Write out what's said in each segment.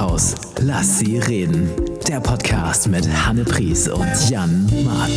Mittelhaus. Lass sie reden. Der Podcast mit Hanne Pries und Jan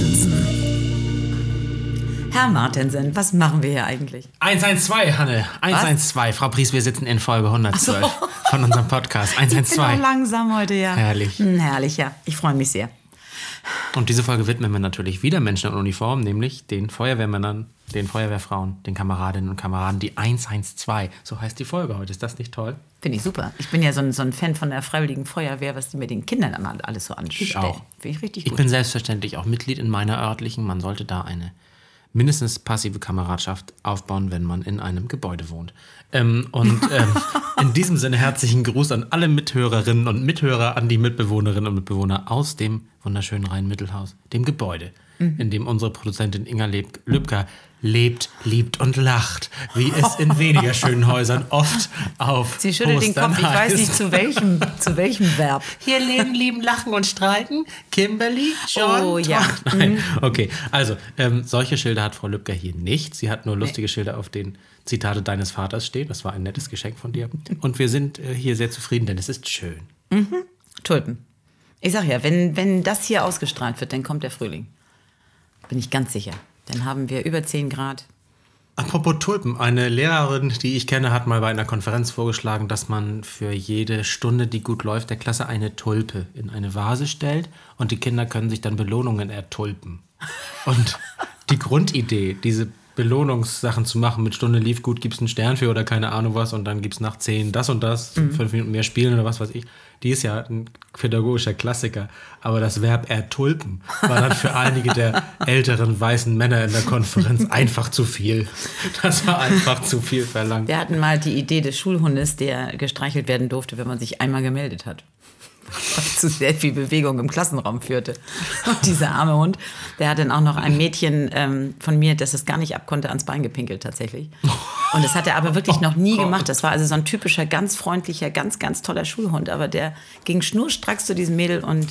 Martensen. Herr Martensen, was machen wir hier eigentlich? 112, Hanne. 112. Frau Pries, wir sitzen in Folge 112 von unserem Podcast. 112. Ich bin auch langsam heute, ja. Herrlich. Herrlich, ja. Ich freue mich sehr. Und diese Folge widmen wir natürlich wieder Menschen in Uniform, nämlich den Feuerwehrmännern, den Feuerwehrfrauen, den Kameradinnen und Kameraden, die 112. So heißt die Folge heute. Ist das nicht toll? Finde ich super. Ich bin ja so ein Fan von der Freiwilligen Feuerwehr, was die mit den Kindern immer alles so anstellen. Ich auch. Finde ich richtig gut. Ich bin selbstverständlich auch Mitglied in meiner örtlichen. Man sollte da eine mindestens passive Kameradschaft aufbauen, wenn man in einem Gebäude wohnt. In diesem Sinne herzlichen Gruß an alle Mithörerinnen und Mithörer, an die Mitbewohnerinnen und Mitbewohner aus dem wunderschönen Rhein-Mittelhaus, dem Gebäude, in dem unsere Produzentin Inga Lübcker lebt, liebt und lacht, wie es in weniger schönen Häusern oft auf Sie schüttelt den Kopf, ich weiß nicht zu welchem Verb. Hier leben, lieben, lachen und streiten. Kimberly, John, oh, ja. Nein, okay. Also, solche Schilder hat Frau Lübcker hier nicht. Sie hat nur lustige Schilder, auf denen Zitate deines Vaters stehen. Das war ein nettes Geschenk von dir. Und wir sind hier sehr zufrieden, denn es ist schön. Tulpen. Ich sag ja, wenn das hier ausgestrahlt wird, dann kommt der Frühling. Bin ich ganz sicher. Dann haben wir über 10 Grad. Apropos Tulpen, eine Lehrerin, die ich kenne, hat mal bei einer Konferenz vorgeschlagen, dass man für jede Stunde, die gut läuft, der Klasse eine Tulpe in eine Vase stellt und die Kinder können sich dann Belohnungen ertulpen. Und die Grundidee, diese Belohnungssachen zu machen, mit Stunde lief gut, gibt's einen Stern für oder keine Ahnung was und dann gibt's nach 10 das und das, 5 Minuten mehr spielen oder was weiß ich. Die ist ja ein pädagogischer Klassiker. Aber das Verb ertulpen war dann für einige der älteren weißen Männer in der Konferenz einfach zu viel. Das war einfach zu viel verlangt. Wir hatten mal die Idee des Schulhundes, der gestreichelt werden durfte, wenn man sich einmal gemeldet hat. Was zu sehr viel Bewegung im Klassenraum führte. Und dieser arme Hund, der hat dann auch noch ein Mädchen von mir, das es gar nicht abkonnte, ans Bein gepinkelt tatsächlich. Und das hat er aber wirklich noch nie gemacht. Das war also so ein typischer, ganz freundlicher, ganz, ganz toller Schulhund. Aber der ging schnurstracks zu diesem Mädel und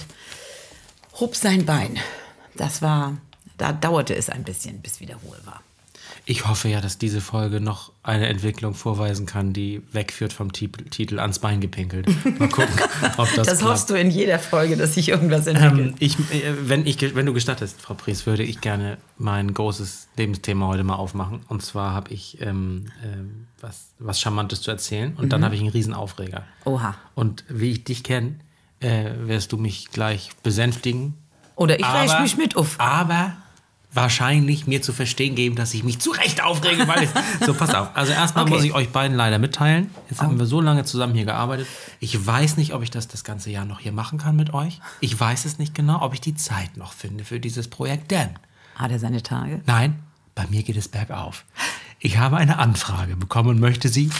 hob sein Bein. Da dauerte es ein bisschen, bis wieder Ruhe war. Ich hoffe ja, dass diese Folge noch eine Entwicklung vorweisen kann, die wegführt vom Titel ans Bein gepinkelt. Mal gucken, ob das klappt. Hoffst du in jeder Folge, dass sich irgendwas entwickelt. Wenn du gestattest, Frau Pries, würde ich gerne mein großes Lebensthema heute mal aufmachen. Und zwar habe ich was Charmantes zu erzählen. Und dann habe ich einen Riesenaufreger. Oha. Und wie ich dich kenne, wirst du mich gleich besänftigen. Oder ich reiche mich mit auf. Aber wahrscheinlich mir zu verstehen geben, dass ich mich zu Recht aufrege, weil es... So, pass auf. Also erstmal muss ich euch beiden leider mitteilen. Jetzt haben wir so lange zusammen hier gearbeitet. Ich weiß nicht, ob ich das ganze Jahr noch hier machen kann mit euch. Ich weiß es nicht genau, ob ich die Zeit noch finde für dieses Projekt. Denn... Hat er seine Tage? Nein, bei mir geht es bergauf. Ich habe eine Anfrage bekommen und möchte sie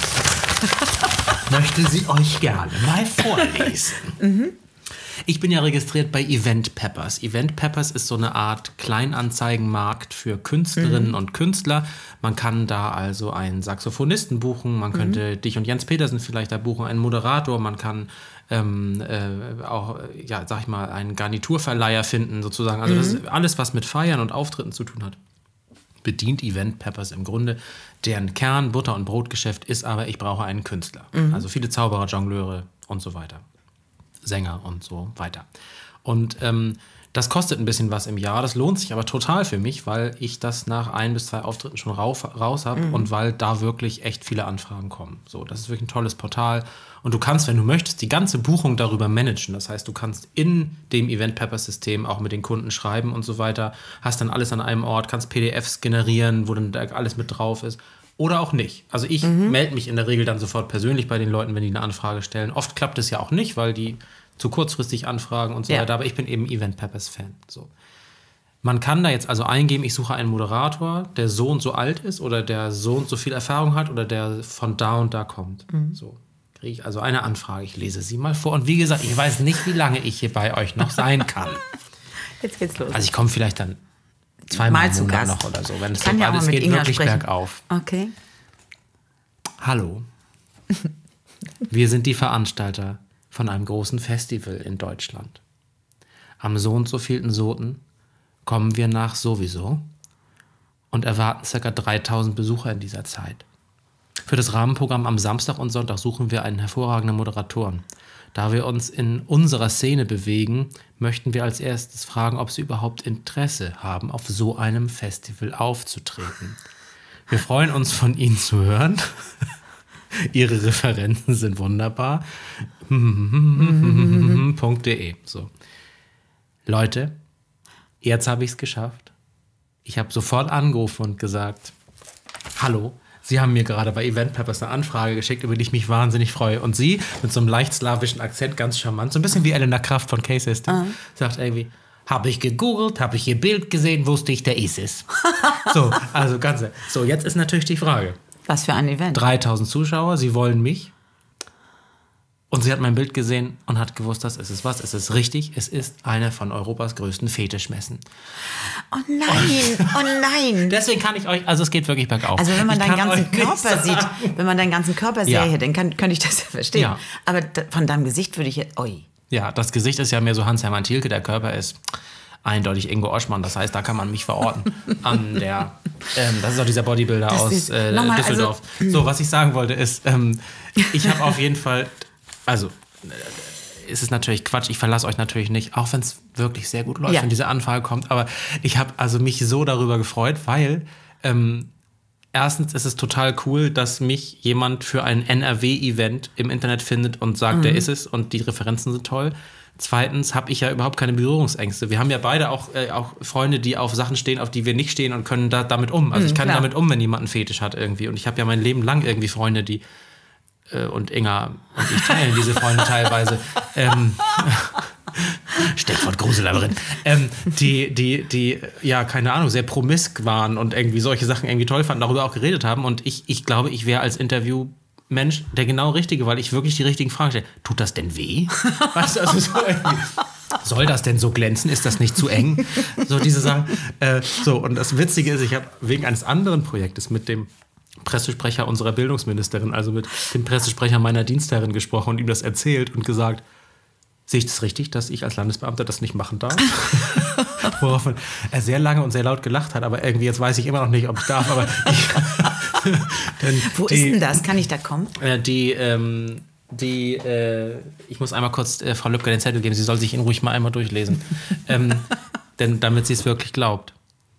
euch gerne mal vorlesen. Ich bin ja registriert bei Event Peppers. Event Peppers ist so eine Art Kleinanzeigenmarkt für Künstlerinnen und Künstler. Man kann da also einen Saxophonisten buchen, man könnte dich und Jens Petersen vielleicht da buchen, einen Moderator, man kann auch, sag ich mal, einen Garniturverleiher finden sozusagen. Also das ist alles, was mit Feiern und Auftritten zu tun hat, bedient Event Peppers im Grunde. Deren Kern, Butter- und Brotgeschäft ist aber, ich brauche einen Künstler. Also viele Zauberer, Jongleure und so weiter. Sänger und so weiter. Und das kostet ein bisschen was im Jahr. Das lohnt sich aber total für mich, weil ich das nach 1 bis 2 Auftritten schon raus habe und weil da wirklich echt viele Anfragen kommen. So, das ist wirklich ein tolles Portal. Und du kannst, wenn du möchtest, die ganze Buchung darüber managen. Das heißt, du kannst in dem Event Peppers System auch mit den Kunden schreiben und so weiter. Hast dann alles an einem Ort, kannst PDFs generieren, wo dann da alles mit drauf ist. Oder auch nicht. Also ich melde mich in der Regel dann sofort persönlich bei den Leuten, wenn die eine Anfrage stellen. Oft klappt es ja auch nicht, weil die zu kurzfristig anfragen und so weiter. Aber ich bin eben Event Peppers Fan. So. Man kann da jetzt also eingeben, ich suche einen Moderator, der so und so alt ist oder der so und so viel Erfahrung hat oder der von da und da kommt. So kriege ich also eine Anfrage. Ich lese sie mal vor. Und wie gesagt, ich weiß nicht, wie lange ich hier bei euch noch sein kann. Jetzt geht's los. Also ich komme vielleicht dann 2-mal im Monat noch oder so. Wenn es so alles geht, Inga wirklich sprechen. bergauf. Okay. Hallo. Wir sind die Veranstalter von einem großen Festival in Deutschland. Am so und so vielten Soten kommen wir nach sowieso und erwarten ca. 3000 Besucher in dieser Zeit. Für das Rahmenprogramm am Samstag und Sonntag suchen wir einen hervorragenden Moderatoren. Da wir uns in unserer Szene bewegen, möchten wir als erstes fragen, ob Sie überhaupt Interesse haben, auf so einem Festival aufzutreten. Wir freuen uns, von Ihnen zu hören. Ihre Referenzen sind wunderbar. .de. So. Leute, jetzt habe ich es geschafft. Ich habe sofort angerufen und gesagt, hallo, Sie haben mir gerade bei Event Peppers eine Anfrage geschickt, über die ich mich wahnsinnig freue. Und sie, mit so einem leicht slawischen Akzent, ganz charmant, so ein bisschen wie Elena Kraft von K-System, sagt irgendwie, habe ich gegoogelt, habe ich ihr Bild gesehen, wusste ich, der ist es. So, also ganz. So, jetzt ist natürlich die Frage. Was für ein Event? 3000 Zuschauer, sie wollen mich. Und sie hat mein Bild gesehen und hat gewusst, das ist es was. Es ist richtig, es ist eine von Europas größten Fetischmessen. Oh nein, oh nein. Deswegen kann ich euch, also es geht wirklich bergauf. Also wenn man deinen ganzen Körper sieht, wenn man deinen ganzen Körper Ja. sähe, dann könnte ich das ja verstehen. Ja. Aber von deinem Gesicht würde ich jetzt, oi. Ja, das Gesicht ist ja mehr so Hans-Hermann Thielke, der Körper ist eindeutig Ingo Oschmann. Das heißt, da kann man mich verorten. An der, das ist auch dieser Bodybuilder Das aus ist- nochmal, Düsseldorf. So, was ich sagen wollte ist, ich habe auf jeden Fall, also ist es natürlich Quatsch, ich verlasse euch natürlich nicht, auch wenn es wirklich sehr gut läuft, Ja. wenn diese Anfrage kommt. Aber ich habe also mich so darüber gefreut, weil erstens ist es total cool, dass mich jemand für ein NRW-Event im Internet findet und sagt, der ist es und die Referenzen sind toll. Zweitens habe ich ja überhaupt keine Berührungsängste. Wir haben ja beide auch Freunde, die auf Sachen stehen, auf die wir nicht stehen und können damit um. Also ich kann klar. damit wenn jemand einen Fetisch hat irgendwie. Und ich habe ja mein Leben lang irgendwie Freunde, die und Inga und ich teilen diese Freunde teilweise. Stichwort Grusellabyrinth. Die, ja, keine Ahnung, sehr promisk waren und irgendwie solche Sachen irgendwie toll fanden, darüber auch geredet haben. Und ich glaube, ich wäre als Interviewmensch der genau Richtige, weil ich wirklich die richtigen Fragen stelle. Tut das denn weh? Weißt du, also so irgendwie, soll das denn so glänzen? Ist das nicht zu eng? So diese Sachen. So, und das Witzige ist, ich habe wegen eines anderen Projektes mit dem Pressesprecher unserer Bildungsministerin, also mit dem Pressesprecher meiner Dienstherrin gesprochen und ihm das erzählt und gesagt, sehe ich das richtig, dass ich als Landesbeamter das nicht machen darf? Woraufhin er sehr lange und sehr laut gelacht hat, aber irgendwie jetzt weiß ich immer noch nicht, ob ich darf, aber Wo ist denn das? Kann ich da kommen? Ich muss einmal kurz Frau Lübcke den Zettel geben, sie soll sich ihn ruhig mal einmal durchlesen, denn damit sie es wirklich glaubt.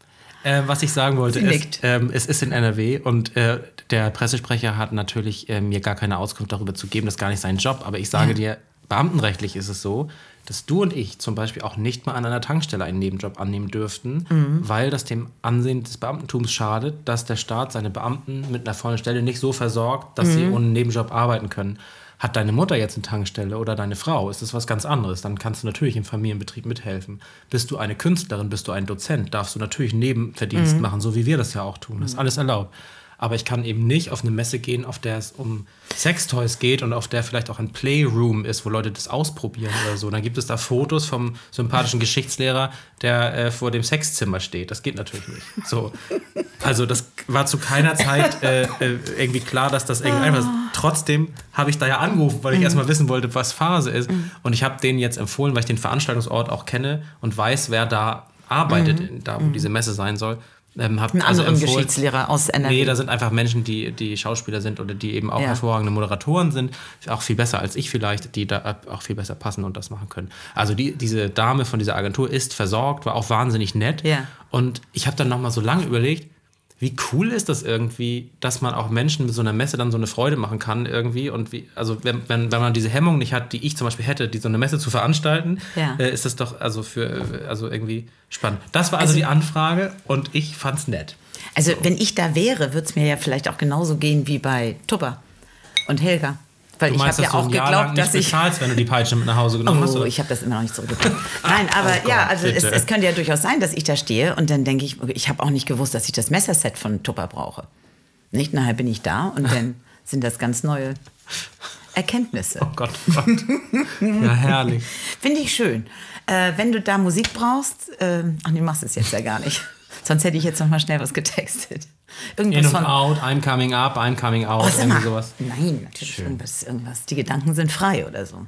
Was ich sagen wollte ist, es ist in NRW und der Pressesprecher hat natürlich mir gar keine Auskunft darüber zu geben, das ist gar nicht sein Job, aber ich sage dir, beamtenrechtlich ist es so, dass du und ich zum Beispiel auch nicht mal an einer Tankstelle einen Nebenjob annehmen dürften, weil das dem Ansehen des Beamtentums schadet, dass der Staat seine Beamten mit einer vollen Stelle nicht so versorgt, dass sie ohne Nebenjob arbeiten können. Hat deine Mutter jetzt eine Tankstelle oder deine Frau, ist das was ganz anderes. Dann kannst du natürlich im Familienbetrieb mithelfen. Bist du eine Künstlerin, bist du ein Dozent, darfst du natürlich Nebenverdienst machen, so wie wir das ja auch tun. Das ist alles erlaubt. Aber ich kann eben nicht auf eine Messe gehen, auf der es um Sextoys geht und auf der vielleicht auch ein Playroom ist, wo Leute das ausprobieren oder so. Dann gibt es da Fotos vom sympathischen Geschichtslehrer, der vor dem Sexzimmer steht. Das geht natürlich nicht. So. Also das war zu keiner Zeit irgendwie klar, dass das irgendwie einfach ist. Trotzdem habe ich da ja angerufen, weil ich erstmal wissen wollte, was Phase ist. Und ich habe denen jetzt empfohlen, weil ich den Veranstaltungsort auch kenne und weiß, wer da arbeitet, da wo diese Messe sein soll. Einen anderen Geschichtslehrer aus NRW. Nee, da sind einfach Menschen, die Schauspieler sind oder die eben auch hervorragende Moderatoren sind, auch viel besser als ich vielleicht, die da auch viel besser passen und das machen können. Also diese Dame von dieser Agentur ist versorgt, war auch wahnsinnig nett. Ja. Und ich habe dann nochmal so lange überlegt, wie cool ist das irgendwie, dass man auch Menschen mit so einer Messe dann so eine Freude machen kann irgendwie und also wenn man diese Hemmung nicht hat, die ich zum Beispiel hätte, die so eine Messe zu veranstalten, ist das doch also irgendwie spannend. Das war also die Anfrage und ich fand's nett. Also wenn ich da wäre, würde es mir ja vielleicht auch genauso gehen wie bei Tupper und Helga. Weil Du meinst, ich habe ja auch geglaubt, dass ich... bezahlst, wenn du die Peitsche mit nach Hause genommen hast? Oh, Oder? ich habe das immer noch nicht zurückgebracht. Nein, aber Oh Gott, ja, also bitte. es könnte ja durchaus sein, dass ich da stehe und dann denke ich habe auch nicht gewusst, dass ich das Messerset von Tupper brauche. Nicht? Nachher bin ich da und dann sind das ganz neue Erkenntnisse. Oh Gott, oh Gott. Ja, herrlich. Finde ich schön. Wenn du da Musik brauchst, ach nee, machst es jetzt ja gar nicht. Sonst hätte ich jetzt noch mal schnell was getextet. Irgendwas In und out, I'm coming up, I'm coming out, sag irgendwie mal. sowas. Nein, natürlich irgendwas. Die Gedanken sind frei oder so.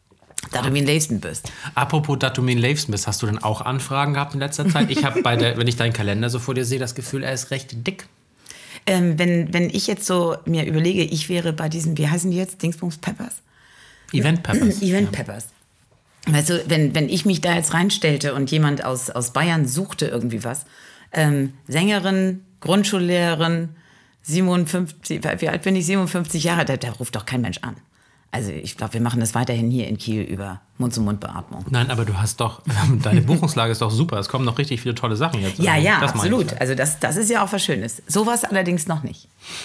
Da du wie ein Leisten bist. Apropos, dass du mir ein Leibsten bist, hast du denn auch Anfragen gehabt in letzter Zeit? Ich habe wenn ich deinen Kalender so vor dir sehe, das Gefühl, er ist recht dick. Wenn ich jetzt so mir überlege, ich wäre bei diesen, wie heißen die jetzt, Dingsbums Peppers? Event Peppers. Event Peppers. Weißt du, wenn ich mich da jetzt reinstellte und jemand aus Bayern suchte irgendwie was, Sängerin, Grundschullehrerin, 57, wie alt bin ich? 57 Jahre, da ruft doch kein Mensch an. Also ich glaube, wir machen das weiterhin hier in Kiel über Mund-zu-Mund-Beatmung. Nein, aber du hast doch, deine Buchungslage ist doch super. Es kommen noch richtig viele tolle Sachen jetzt. Ja, das absolut. Also das ist ja auch was Schönes. Sowas allerdings noch nicht.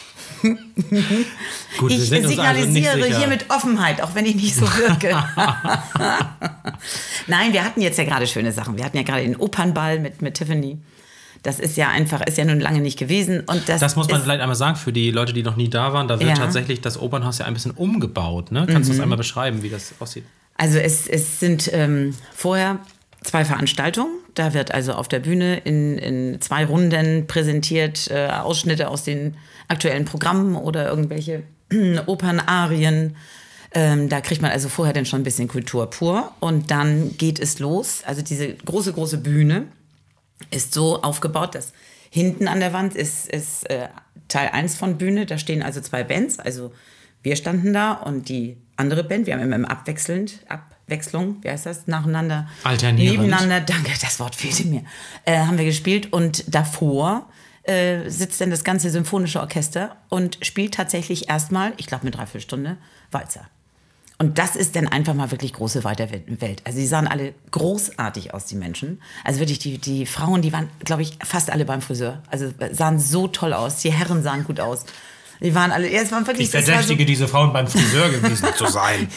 Gut, ich signalisiere hier mit Offenheit, auch wenn ich nicht so wirke. Nein, wir hatten jetzt ja gerade schöne Sachen. Wir hatten ja gerade den Opernball mit Tiffany. Das ist ja nun lange nicht gewesen. Und das muss man vielleicht einmal sagen, für die Leute, die noch nie da waren, da wird tatsächlich das Opernhaus ja ein bisschen umgebaut. Ne? Kannst du es einmal beschreiben, wie das aussieht? Also es sind vorher 2 Veranstaltungen. Da wird also auf der Bühne in 2 Runden präsentiert Ausschnitte aus den aktuellen Programmen oder irgendwelche Opernarien. Da kriegt man also vorher dann schon ein bisschen Kultur pur. Und dann geht es los. Also diese große Bühne ist so aufgebaut, dass hinten an der Wand ist Teil 1 von Bühne. Da stehen also 2 Bands. Also wir standen da und die andere Band. Wir haben immer Abwechslung, wie heißt das? Nacheinander. Alternierend. Nebeneinander, danke, das Wort fehlte mir. Haben wir gespielt und davor sitzt dann das ganze symphonische Orchester und spielt tatsächlich erstmal, ich glaube eine Dreiviertelstunde, Walzer. Und das ist dann einfach mal wirklich große weite Welt. Also die sahen alle großartig aus, die Menschen. Also wirklich, die Frauen, die waren, glaube ich, fast alle beim Friseur. Also sahen so toll aus. Die Herren sahen gut aus. Die waren alle, es waren wirklich... Ich verdächtige diese Frauen beim Friseur gewesen zu sein.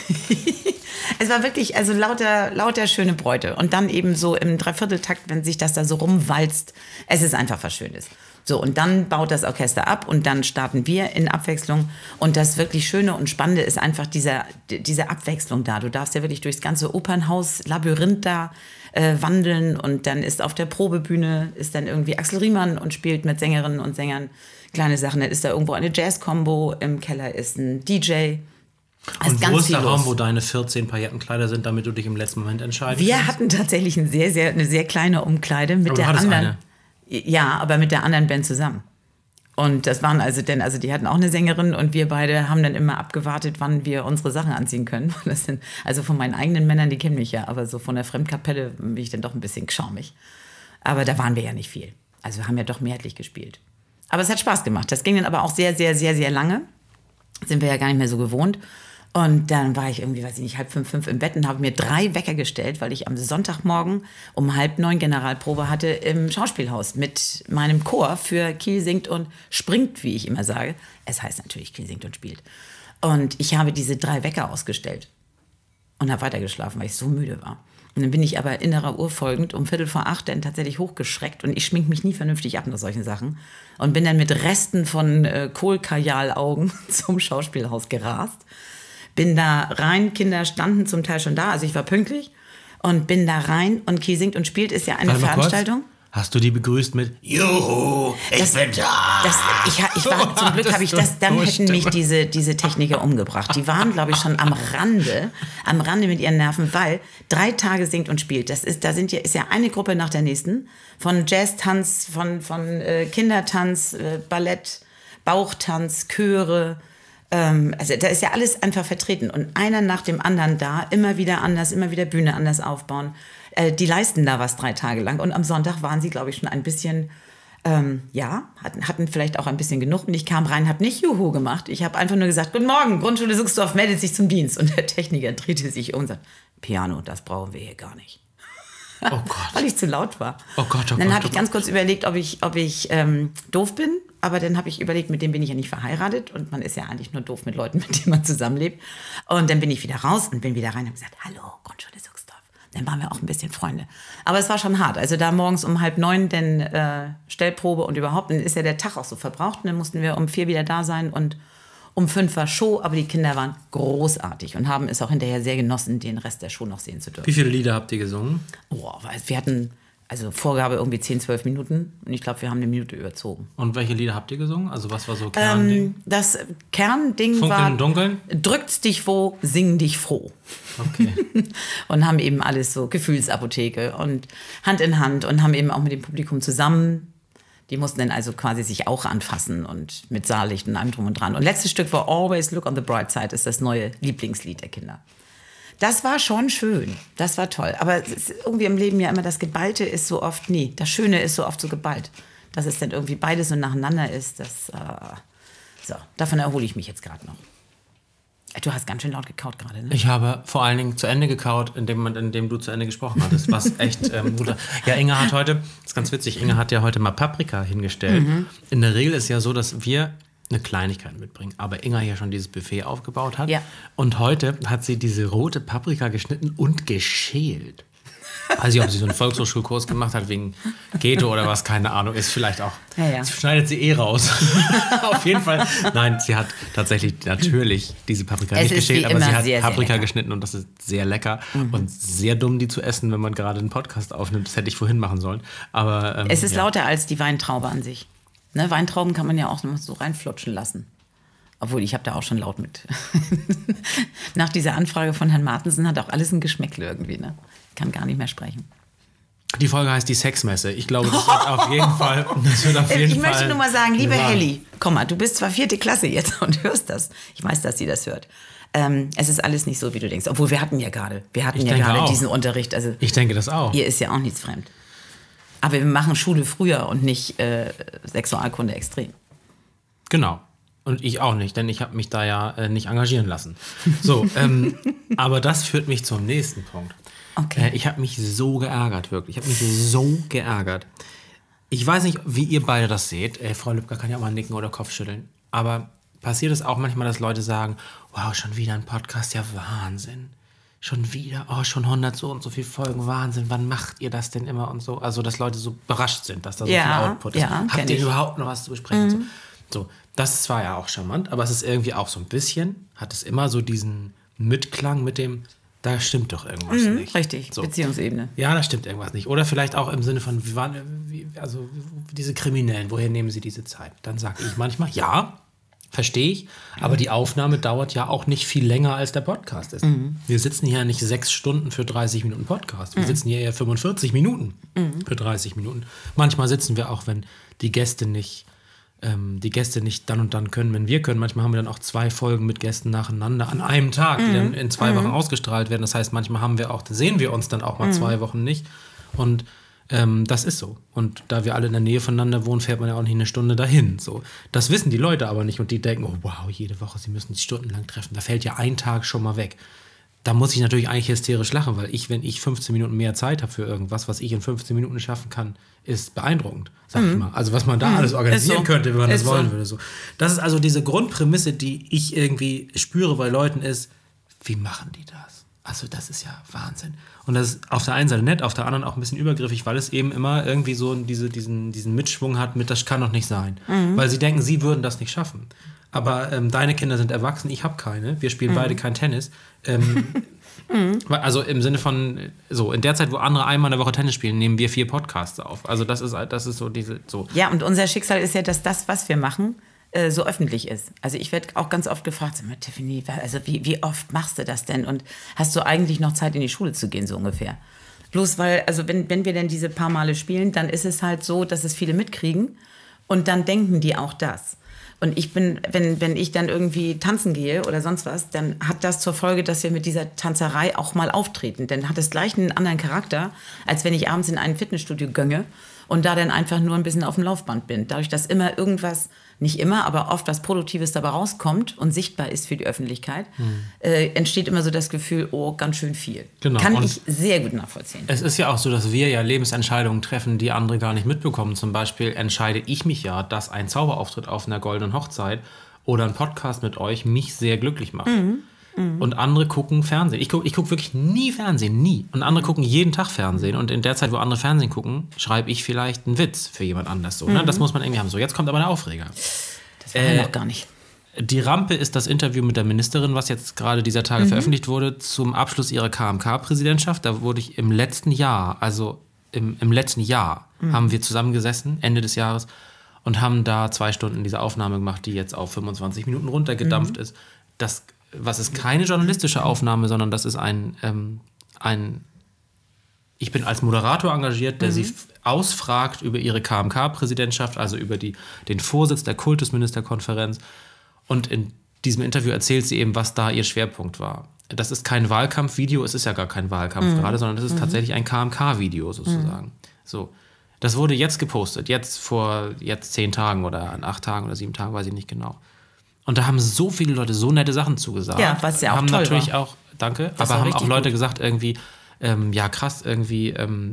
Es war wirklich, also lauter schöne Bräute. Und dann eben so im Dreivierteltakt, wenn sich das da so rumwalzt, es ist einfach was Schönes. So, und dann baut das Orchester ab und dann starten wir in Abwechslung. Und das wirklich Schöne und Spannende ist einfach diese Abwechslung da. Du darfst ja wirklich durchs ganze Opernhaus, Labyrinth da wandeln. Und dann ist auf der Probebühne ist dann irgendwie Axel Riemann und spielt mit Sängerinnen und Sängern kleine Sachen. Dann ist da irgendwo eine Jazz-Combo, im Keller ist ein DJ. Und wo ist der Raum, wo deine 14 Paillettenkleider sind, damit du dich im letzten Moment entscheidest? Wir hatten tatsächlich eine sehr kleine Umkleide mit der anderen. Eine? Ja, aber mit der anderen Band zusammen. Und das waren also die hatten auch eine Sängerin und wir beide haben dann immer abgewartet, wann wir unsere Sachen anziehen können. Das sind, also von meinen eigenen Männern, die kennen mich ja, aber so von der Fremdkapelle bin ich dann doch ein bisschen schaumig. Aber da waren wir ja nicht viel. Also haben ja doch mehrheitlich gespielt. Aber es hat Spaß gemacht. Das ging dann aber auch sehr lange. Sind wir ja gar nicht mehr so gewohnt. Und dann war ich irgendwie, 5 im Bett und habe mir 3 Wecker gestellt, weil ich am Sonntagmorgen um 8:30 Generalprobe hatte im Schauspielhaus mit meinem Chor für Kiel singt und springt, wie ich immer sage. Es heißt natürlich Kiel singt und spielt. Und ich habe diese 3 Wecker ausgestellt und habe weitergeschlafen, weil ich so müde war. Und dann bin ich aber innerer Uhr folgend um 7:45 dann tatsächlich hochgeschreckt und ich schmink mich nie vernünftig ab nach solchen Sachen und bin dann mit Resten von Kohlkajalaugen zum Schauspielhaus gerast. Bin da rein, Kinder standen zum Teil schon da, also ich war pünktlich und bin da rein und Kiel singt und spielt ist ja eine Veranstaltung. Kurz. Hast du die begrüßt mit Juhu, ich bin da? Zum Glück habe ich das, dann hätten mich diese Techniker umgebracht. Die waren, glaube ich, schon am Rande mit ihren Nerven, weil 3 Tage singt und spielt. ist ja eine Gruppe nach der nächsten. Von Jazztanz, von Kindertanz, Ballett, Bauchtanz, Chöre. Also da ist ja alles einfach vertreten und einer nach dem anderen da, immer wieder anders, immer wieder Bühne anders aufbauen. Die leisten da was 3 Tage lang und am Sonntag waren sie, glaube ich, schon ein bisschen, hatten vielleicht auch ein bisschen genug und ich kam rein, habe nicht Juhu gemacht. Ich habe einfach nur gesagt, guten Morgen, Grundschule Suchsdorf meldet sich zum Dienst und der Techniker drehte sich um und sagt, Piano, das brauchen wir hier gar nicht. Oh Gott. Weil ich zu laut war. Oh Gott. Dann habe ich ganz kurz überlegt, ob ich doof bin. Aber dann habe ich überlegt, mit dem bin ich ja nicht verheiratet. Und man ist ja eigentlich nur doof mit Leuten, mit denen man zusammenlebt. Und dann bin ich wieder raus und bin wieder rein und habe gesagt, hallo, Grundschule Suchsdorf. Dann waren wir auch ein bisschen Freunde. Aber es war schon hart. Also da morgens um 8:30 dann Stellprobe und überhaupt. Dann ist ja der Tag auch so verbraucht. Und dann mussten wir um 4 wieder da sein und um 5 war Show. Aber die Kinder waren großartig und haben es auch hinterher sehr genossen, den Rest der Show noch sehen zu dürfen. Wie viele Lieder habt ihr gesungen? Wir hatten... Also Vorgabe irgendwie 10-12 Minuten und ich glaube, wir haben eine Minute überzogen. Und welche Lieder habt ihr gesungen? Also was war so Kernding? Das Kernding Funkeln war im Dunkeln? Drückt's dich wo, sing dich froh. Okay. Und haben eben alles so Gefühlsapotheke und Hand in Hand und haben eben auch mit dem Publikum zusammen Die mussten dann also quasi sich auch anfassen und mit Saallicht und allem drum und dran. Und letztes Stück war Always Look on the Bright Side, ist das neue Lieblingslied der Kinder. Das war schon schön, das war toll. Aber es ist irgendwie im Leben ja immer, das Geballte ist so oft, das Schöne ist so oft so geballt. Dass es dann irgendwie beides so nacheinander ist, davon erhole ich mich jetzt gerade noch. Du hast ganz schön laut gekaut gerade, ne? Ich habe vor allen Dingen zu Ende gekaut, in dem Moment, in dem du zu Ende gesprochen hattest, was echt guter. Ja, Inge hat heute, das ist ganz witzig, Inge hat ja heute mal Paprika hingestellt. In der Regel ist es ja so, dass wir eine Kleinigkeit mitbringen, aber Inge hier schon dieses Buffet aufgebaut hat. Ja. Und heute hat sie diese rote Paprika geschnitten und geschält. Weiß nicht, ob sie so einen Volkshochschulkurs gemacht hat wegen Keto oder was, keine Ahnung, ist vielleicht auch. Ja. Das schneidet sie raus. Auf jeden Fall. Nein, sie hat tatsächlich natürlich diese Paprika nicht geschält, aber sie hat Paprika sehr geschnitten und das ist sehr lecker und sehr dumm, die zu essen, wenn man gerade einen Podcast aufnimmt. Das hätte ich vorhin machen sollen. Aber es ist lauter als die Weintraube an sich. Ne, Weintrauben kann man ja auch so reinflutschen lassen. Obwohl, ich habe da auch schon laut mit. Nach dieser Anfrage von Herrn Martensen hat auch alles ein Geschmäckle irgendwie. Ne? Kann gar nicht mehr sprechen. Die Folge heißt die Sexmesse. Ich glaube, das wird auf jeden Fall. Ich möchte nur mal sagen, liebe Helly, komm mal, du bist zwar 4. Klasse jetzt und hörst das. Ich weiß, dass sie das hört. Es ist alles nicht so, wie du denkst. Obwohl, wir hatten ja gerade diesen Unterricht. Also, ich denke das auch. Ihr ist ja auch nichts fremd. Aber wir machen Schule früher und nicht Sexualkunde extrem. Genau. Und ich auch nicht, denn ich habe mich da ja nicht engagieren lassen. So, aber das führt mich zum nächsten Punkt. Okay. Ich habe mich so geärgert, wirklich. Ich habe mich so geärgert. Ich weiß nicht, wie ihr beide das seht. Frau Lübcker kann ja auch mal nicken oder Kopf schütteln. Aber passiert es auch manchmal, dass Leute sagen, wow, schon wieder ein Podcast, ja Wahnsinn. Schon wieder, schon 100 so und so viele Folgen, Wahnsinn, wann macht ihr das denn immer und so? Also, dass Leute so überrascht sind, dass da so viel Output ist. Ja, habt ihr überhaupt noch was zu besprechen? So, das ist zwar ja auch charmant, aber es ist irgendwie auch so ein bisschen, hat es immer so diesen Mitklang mit dem, da stimmt doch irgendwas nicht. Richtig, so. Beziehungsebene. Ja, da stimmt irgendwas nicht. Oder vielleicht auch im Sinne von, diese Kriminellen, woher nehmen sie diese Zeit? Dann sage ich manchmal, ja, verstehe ich, aber die Aufnahme dauert ja auch nicht viel länger, als der Podcast ist. Wir sitzen hier nicht 6 Stunden für 30 Minuten Podcast. Wir sitzen hier ja 45 Minuten für 30 Minuten. Manchmal sitzen wir auch, wenn die Gäste nicht dann und dann können, wenn wir können. Manchmal haben wir dann auch 2 Folgen mit Gästen nacheinander an einem Tag, die dann in 2 Wochen ausgestrahlt werden. Das heißt, manchmal sehen wir uns dann auch mal 2 Wochen nicht. Und das ist so. Und da wir alle in der Nähe voneinander wohnen, fährt man ja auch nicht eine Stunde dahin. So. Das wissen die Leute aber nicht und die denken, oh wow, jede Woche, sie müssen sich stundenlang treffen. Da fällt ja ein Tag schon mal weg. Da muss ich natürlich eigentlich hysterisch lachen, weil wenn ich 15 Minuten mehr Zeit habe für irgendwas, was ich in 15 Minuten schaffen kann, ist beeindruckend, sag ich mal. Also was man da alles organisieren könnte, wenn man das wollen würde. So. Das ist also diese Grundprämisse, die ich irgendwie spüre bei Leuten ist, wie machen die das? Also das ist ja Wahnsinn. Und das ist auf der einen Seite nett, auf der anderen auch ein bisschen übergriffig, weil es eben immer irgendwie so diesen Mitschwung hat mit, das kann doch nicht sein. Weil sie denken, sie würden das nicht schaffen. Aber deine Kinder sind erwachsen, ich habe keine. Wir spielen beide kein Tennis. Also im Sinne von, so in der Zeit, wo andere einmal in der Woche Tennis spielen, nehmen wir 4 Podcasts auf. Also das ist so diese... So. Ja, und unser Schicksal ist ja, dass das, was wir machen, so öffentlich ist. Also ich werde auch ganz oft gefragt, Tiffany, also wie oft machst du das denn? Und hast du eigentlich noch Zeit, in die Schule zu gehen, so ungefähr? Bloß weil, also wenn wir denn diese paar Male spielen, dann ist es halt so, dass es viele mitkriegen und dann denken die auch das. Und wenn ich dann irgendwie tanzen gehe oder sonst was, dann hat das zur Folge, dass wir mit dieser Tanzerei auch mal auftreten. Dann hat es gleich einen anderen Charakter, als wenn ich abends in ein Fitnessstudio gönge und da dann einfach nur ein bisschen auf dem Laufband bin. Dadurch, dass immer irgendwas, nicht immer, aber oft was Produktives dabei rauskommt und sichtbar ist für die Öffentlichkeit, entsteht immer so das Gefühl, oh, ganz schön viel. Genau. Kann ich sehr gut nachvollziehen. Es ist ja auch so, dass wir ja Lebensentscheidungen treffen, die andere gar nicht mitbekommen. Zum Beispiel entscheide ich mich ja, dass ein Zauberauftritt auf einer goldenen Hochzeit oder ein Podcast mit euch mich sehr glücklich macht. Und andere gucken Fernsehen. Ich guck wirklich nie Fernsehen, nie. Und andere gucken jeden Tag Fernsehen. Und in der Zeit, wo andere Fernsehen gucken, schreibe ich vielleicht einen Witz für jemand anders. So, ne? Das muss man irgendwie haben. So, jetzt kommt aber der Aufreger. Das war ja noch gar nicht. Die Rampe ist das Interview mit der Ministerin, was jetzt gerade dieser Tage veröffentlicht wurde, zum Abschluss ihrer KMK-Präsidentschaft. Da wurde ich im letzten Jahr, haben wir zusammengesessen, Ende des Jahres, und haben da 2 Stunden diese Aufnahme gemacht, die jetzt auf 25 Minuten runtergedampft ist. Was ist keine journalistische Aufnahme, sondern das ist ein ich bin als Moderator engagiert, der sie ausfragt über ihre KMK-Präsidentschaft, also über den Vorsitz der Kultusministerkonferenz. Und in diesem Interview erzählt sie eben, was da ihr Schwerpunkt war. Das ist kein Wahlkampfvideo, es ist ja gar kein Wahlkampf gerade, sondern das ist tatsächlich ein KMK-Video sozusagen. So. Das wurde jetzt gepostet, vor 10 Tagen oder 8 Tagen oder 7 Tagen, weiß ich nicht genau. Und da haben so viele Leute so nette Sachen zugesagt. Ja, was ja auch haben toll natürlich war. auch, danke, Das aber war haben auch richtig Leute gut. gesagt irgendwie, ja krass, irgendwie,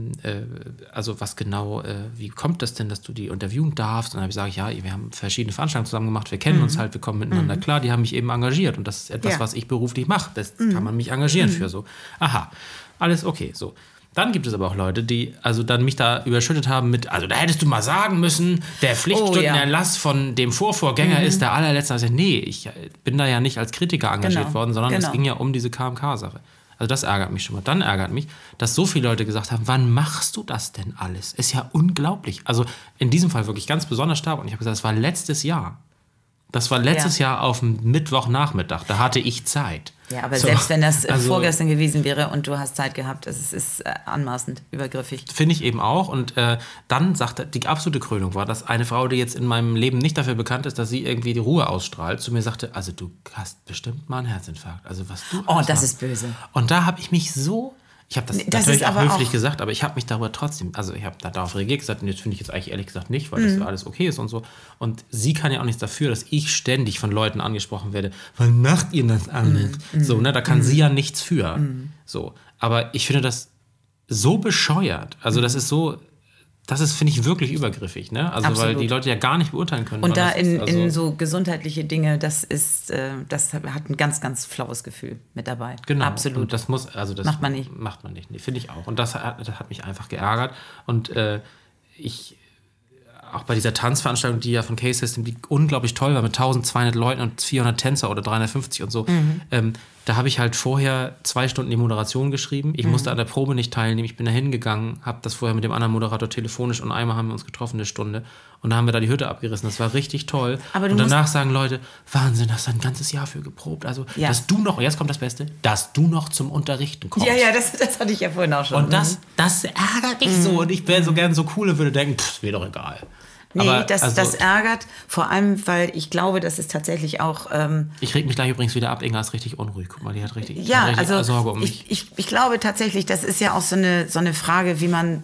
also was genau, wie kommt das denn, dass du die interviewen darfst? Und dann habe ich gesagt, ja, wir haben verschiedene Veranstaltungen zusammen gemacht, wir kennen uns halt, wir kommen miteinander klar, die haben mich eben engagiert und das ist etwas, was ich beruflich mache, das kann man mich engagieren für so. Aha, alles okay, so. Dann gibt es aber auch Leute, die also dann mich da überschüttet haben mit, also da hättest du mal sagen müssen, der Pflichtstundenerlass von dem Vorvorgänger ist der allerletzte. Also nee, ich bin da ja nicht als Kritiker engagiert worden, sondern es ging ja um diese KMK-Sache. Also das ärgert mich schon mal. Dann ärgert mich, dass so viele Leute gesagt haben, wann machst du das denn alles? Ist ja unglaublich. Also in diesem Fall wirklich ganz besonders stark. Und ich habe gesagt, das war letztes Jahr. Das war letztes Jahr auf dem Mittwochnachmittag. Da hatte ich Zeit. Ja, aber so, selbst wenn das vorgestern gewesen wäre und du hast Zeit gehabt, es ist anmaßend, übergriffig. Finde ich eben auch. Und dann sagte, die absolute Krönung war, dass eine Frau, die jetzt in meinem Leben nicht dafür bekannt ist, dass sie irgendwie die Ruhe ausstrahlt, zu mir sagte, also du hast bestimmt mal einen Herzinfarkt. Also was du Oh, das ist böse. Und da habe ich mich so... Ich habe das natürlich auch höflich gesagt, aber ich habe mich darüber trotzdem, also ich habe darauf reagiert, gesagt, und das finde ich jetzt eigentlich ehrlich gesagt nicht, weil das alles okay ist und so. Und sie kann ja auch nichts dafür, dass ich ständig von Leuten angesprochen werde, wann macht ihr das alles? So, ne, da kann sie ja nichts für. So, aber ich finde das so bescheuert. Also das ist so, das ist, finde ich, wirklich übergriffig, ne? Also Absolut. weil die Leute ja gar nicht beurteilen können. Und da das ist, in so gesundheitliche Dinge, das hat ein ganz, ganz flaues Gefühl mit dabei. Genau. Absolut. Und das muss, also das macht man nicht. Macht man nicht. Nee, finde ich auch. Und das hat mich einfach geärgert. Und ich, auch bei dieser Tanzveranstaltung, die ja von K-System, die unglaublich toll war, mit 1200 Leuten und 400 Tänzer oder 350 und so, da habe ich halt vorher 2 Stunden die Moderation geschrieben. Ich musste an der Probe nicht teilnehmen. Ich bin da hingegangen, habe das vorher mit dem anderen Moderator telefonisch und einmal haben wir uns getroffen, 1 Stunde. Und da haben wir da die Hütte abgerissen. Das war richtig toll. Aber und danach sagen Leute, Wahnsinn, hast du ein ganzes Jahr für geprobt. Also, dass du noch, jetzt kommt das Beste, dass du noch zum Unterrichten kommst. Ja, das hatte ich ja vorhin auch schon. Und das ärgert mich so. Und ich wäre so gern so cool und würde denken, ist mir doch egal. Nee, Aber, das ärgert, vor allem, weil ich glaube, dass es tatsächlich auch... ich reg mich gleich übrigens wieder ab, Inga ist richtig unruhig. Guck mal, die hat richtig, Sorge um mich. Ich glaube tatsächlich, das ist ja auch so eine Frage, wie man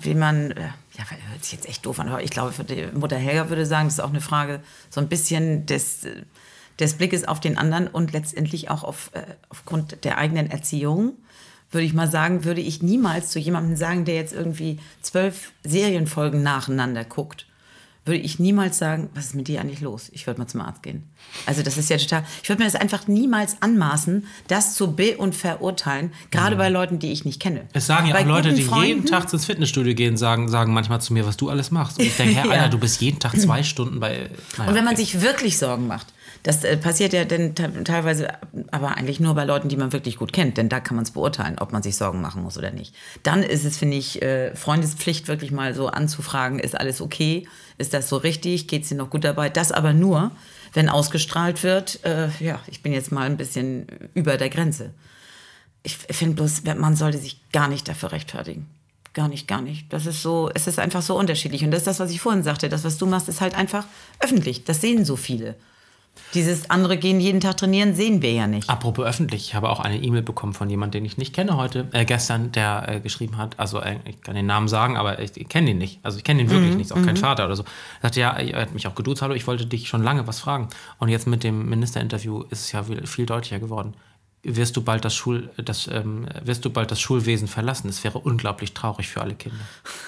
ja, hört sich jetzt echt doof an, aber ich glaube, die Mutter Helga würde sagen, das ist auch eine Frage so ein bisschen des Blickes auf den anderen und letztendlich auch aufgrund der eigenen Erziehung. Würde ich mal sagen, würde ich niemals zu jemandem sagen, der jetzt irgendwie 12 Serienfolgen nacheinander guckt, würde ich niemals sagen, was ist mit dir eigentlich los? Ich würde mal zum Arzt gehen. Also das ist ja total... Ich würde mir das einfach niemals anmaßen, das zu und verurteilen, gerade bei Leuten, die ich nicht kenne. Es sagen ja bei auch Leute, die Freunden, jeden Tag ins Fitnessstudio gehen, sagen manchmal zu mir, was du alles machst. Und ich denke, Herr Alter, du bist jeden Tag 2 Stunden bei... Und wenn man sich wirklich Sorgen macht, das passiert ja dann teilweise, aber eigentlich nur bei Leuten, die man wirklich gut kennt, denn da kann man es beurteilen, ob man sich Sorgen machen muss oder nicht. Dann ist es, finde ich, Freundespflicht, wirklich mal so anzufragen, ist alles okay, ist das so richtig, geht es dir noch gut dabei? Das aber nur, wenn ausgestrahlt wird, ich bin jetzt mal ein bisschen über der Grenze. Ich finde bloß, man sollte sich gar nicht dafür rechtfertigen. Gar nicht. Das ist so, es ist einfach so unterschiedlich. Und das ist das, was ich vorhin sagte. Das, was du machst, ist halt einfach öffentlich. Das sehen so viele. Dieses andere gehen jeden Tag trainieren, sehen wir ja nicht. Apropos öffentlich, ich habe auch eine E-Mail bekommen von jemandem, den ich nicht kenne gestern, der geschrieben hat, also ich kann den Namen sagen, aber ich kenne ihn nicht. Also ich kenne ihn wirklich nicht, ist auch kein Vater oder so. Er sagte, ja, er hat mich auch geduzt, hallo, ich wollte dich schon lange was fragen. Und jetzt mit dem Ministerinterview ist es ja viel deutlicher geworden. Wirst du bald das Schulwesen verlassen? Das wäre unglaublich traurig für alle Kinder.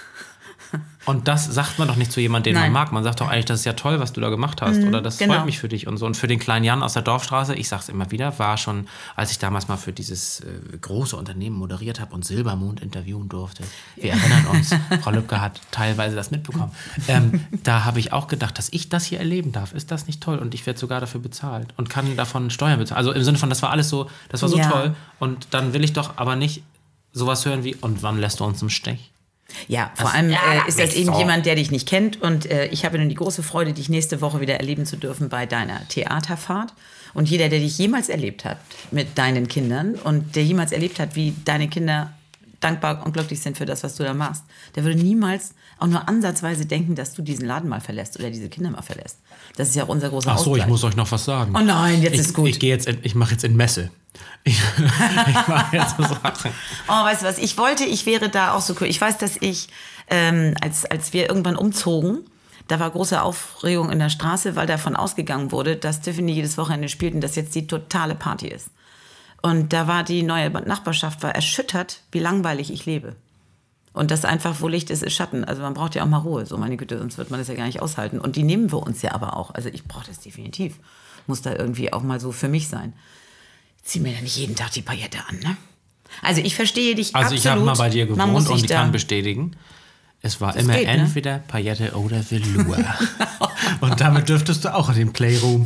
Und das sagt man doch nicht zu jemandem, den man mag. Man sagt doch eigentlich, das ist ja toll, was du da gemacht hast. Oder das freut mich für dich und so. Und für den kleinen Jan aus der Dorfstraße, ich sag's immer wieder, war schon, als ich damals mal für dieses große Unternehmen moderiert habe und Silbermond interviewen durfte. Wir erinnern uns, Frau Lübcke hat teilweise das mitbekommen. Da habe ich auch gedacht, dass ich das hier erleben darf. Ist das nicht toll? Und ich werde sogar dafür bezahlt und kann davon Steuern bezahlen. Also im Sinne von, das war alles so, das war so toll. Und dann will ich doch aber nicht sowas hören wie, und wann lässt du uns im Stich? Ja, vor allem ist das eben jemand, der dich nicht kennt. Und ich habe nun die große Freude, dich nächste Woche wieder erleben zu dürfen bei deiner Theaterfahrt. Und jeder, der dich jemals erlebt hat mit deinen Kindern und der jemals erlebt hat, wie deine Kinder dankbar und glücklich sind für das, was du da machst, der würde niemals auch nur ansatzweise denken, dass du diesen Laden mal verlässt oder diese Kinder mal verlässt. Das ist ja auch unser großer Ach so, Ausgleich. ich muss euch noch was sagen. Oh nein, jetzt ist gut. Ich mache jetzt in Messe. Ich mache jetzt so Sachen. Oh, weißt du was, ich wäre da auch so cool. Ich weiß, dass ich, als wir irgendwann umzogen, da war große Aufregung in der Straße, weil davon ausgegangen wurde, dass Tiffany jedes Wochenende spielt und dass jetzt die totale Party ist. Und da war die neue Nachbarschaft erschüttert, wie langweilig ich lebe. Und das einfach, wo Licht ist, ist Schatten. Also man braucht ja auch mal Ruhe. So, meine Güte, sonst wird man das ja gar nicht aushalten. Und die nehmen wir uns ja aber auch. Also ich brauche das definitiv. Muss da irgendwie auch mal so für mich sein. Ich ziehe mir ja nicht jeden Tag die Paillette an, ne? Also ich verstehe dich absolut. Also ich habe mal bei dir gewohnt und ich kann bestätigen, es war immer geht, entweder Paillette oder Velour. Und damit dürftest du auch in den Playroom.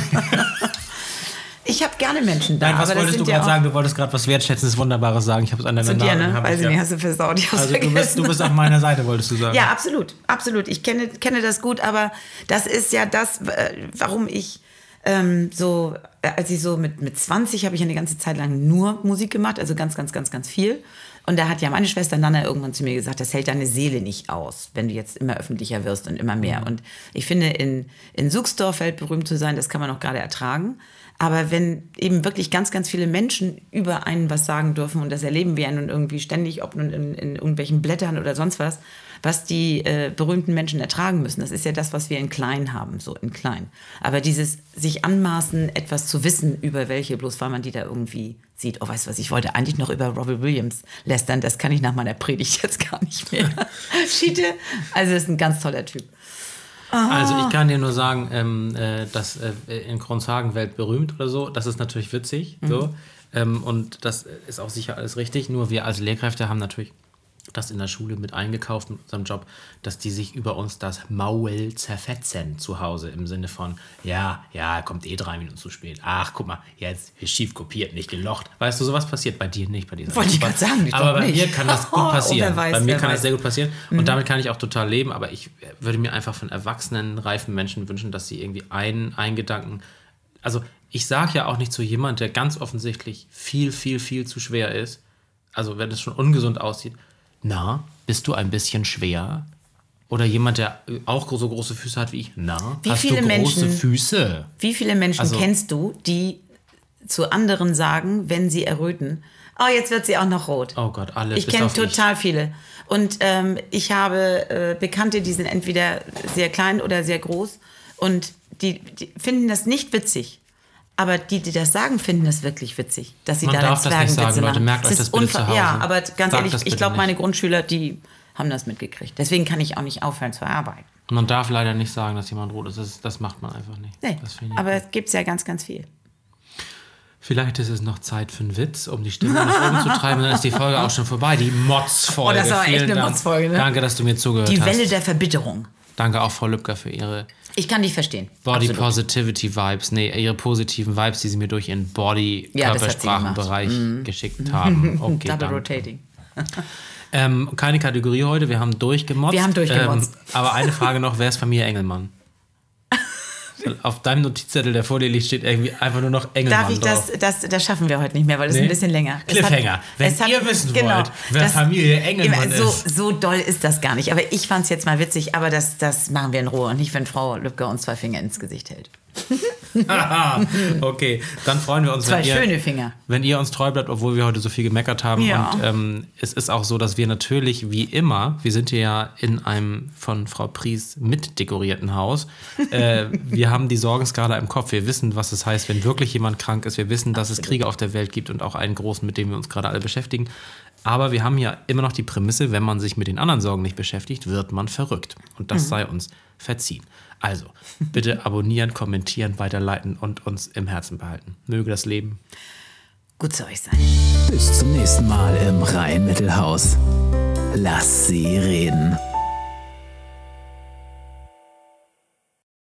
Ich habe gerne Menschen da. Nein, was aber wolltest du gerade sagen? Du wolltest gerade was Wertschätzendes, Wunderbares sagen. Ich habe es an der Zu dir, ne? Weiß ich nicht, hast du versaut. Also du bist auf meiner Seite, wolltest du sagen. Ja, absolut. Absolut. Ich kenne das gut, aber das ist ja das, warum ich als ich so mit 20 habe ich eine ganze Zeit lang nur Musik gemacht, also ganz, ganz, ganz, ganz viel. Und da hat ja meine Schwester Nana irgendwann zu mir gesagt, das hält deine Seele nicht aus, wenn du jetzt immer öffentlicher wirst und immer mehr. Und ich finde, in Suchsdorf weltberühmt zu sein, das kann man auch gerade ertragen. Aber wenn eben wirklich ganz, ganz viele Menschen über einen was sagen dürfen und das erleben wir nun irgendwie ständig, ob nun in irgendwelchen Blättern oder sonst was die berühmten Menschen ertragen müssen. Das ist ja das, was wir in klein haben, so in klein. Aber dieses sich anmaßen, etwas zu wissen über welche, bloß weil man die da irgendwie sieht. Oh, weißt du was, ich wollte eigentlich noch über Robbie Williams lästern, das kann ich nach meiner Predigt jetzt gar nicht mehr. Schiete, also das ist ein ganz toller Typ. Also ich kann dir nur sagen, dass in Kronshagen weltberühmt oder so, das ist natürlich witzig. So. Und das ist auch sicher alles richtig. Nur wir als Lehrkräfte haben natürlich das in der Schule mit eingekauft mit unserem Job, dass die sich über uns das Maul zerfetzen zu Hause im Sinne von, ja, er kommt 3 Minuten zu spät. Ach, guck mal, jetzt ist schief kopiert, nicht gelocht. Weißt du, sowas passiert bei dir nicht, bei dir. Wollte ich gerade sagen. Aber bei mir kann das gut passieren. Bei mir kann das sehr gut passieren. Und damit kann ich auch total leben. Aber ich würde mir einfach von erwachsenen, reifen Menschen wünschen, dass sie irgendwie einen Gedanken... Also ich sage ja auch nicht zu jemand, der ganz offensichtlich viel, viel, viel zu schwer ist. Also wenn es schon ungesund aussieht, na, bist du ein bisschen schwer? Oder jemand, der auch so große Füße hat wie ich, na, hast du große Füße? Wie viele Menschen kennst du, die zu anderen sagen, wenn sie erröten, oh, jetzt wird sie auch noch rot. Oh Gott, alle. Ich kenne total viele. Und ich habe Bekannte, die sind entweder sehr klein oder sehr groß und die finden das nicht witzig. Aber die das sagen, finden das wirklich witzig, dass sie da eine Zwergenwitze machen. Leute, merkt euch das bitte zu Hause. Ja, aber ganz ehrlich, ich glaube, meine Grundschüler, die haben das mitgekriegt. Deswegen kann ich auch nicht aufhören zu arbeiten. Man darf leider nicht sagen, dass jemand rot ist. Das macht man einfach nicht. Nee, aber es gibt ja ganz, ganz viel. Vielleicht ist es noch Zeit für einen Witz, um die Stimme nach oben zu treiben. Dann ist die Folge auch schon vorbei. Die Motzfolge. Oh, das war echt eine Motzfolge, ne? Danke, dass du mir zugehört hast. Die Welle der Verbitterung. Danke auch Frau Lübcker für ihre... Ich kann dich verstehen. Body Positivity Vibes, ihre positiven Vibes, die sie mir durch ihren Body-Körpersprachenbereich geschickt haben. Okay, Double rotating. Keine Kategorie heute, wir haben durchgemotzt. Aber eine Frage noch, wer ist Familie Engelmann? Auf deinem Notizzettel, der vor dir liegt, steht irgendwie einfach nur noch Engelmann drauf. Das schaffen wir heute nicht mehr, weil das ist ein bisschen länger. Cliffhanger. Wenn ihr wissen wollt, wer Familie Engelmann ist. So doll ist das gar nicht. Aber ich fand es jetzt mal witzig, aber das machen wir in Ruhe und nicht, wenn Frau Lübcker uns 2 Finger ins Gesicht hält. Okay, dann freuen wir uns, schöne Finger. Wenn ihr uns treu bleibt, obwohl wir heute so viel gemeckert haben. Ja. Und es ist auch so, dass wir natürlich, wie immer, wir sind hier ja in einem von Frau Pries mitdekorierten Haus. Wir haben die Sorgenskala im Kopf. Wir wissen, was es heißt, wenn wirklich jemand krank ist. Wir wissen, dass es Kriege auf der Welt gibt und auch einen großen, mit dem wir uns gerade alle beschäftigen. Aber wir haben ja immer noch die Prämisse, wenn man sich mit den anderen Sorgen nicht beschäftigt, wird man verrückt. Und das sei uns verziehen. Also, bitte abonnieren, kommentieren, weiterleiten und uns im Herzen behalten. Möge das Leben gut zu euch sein. Bis zum nächsten Mal im Rhein-Mittelhaus. Lass sie reden.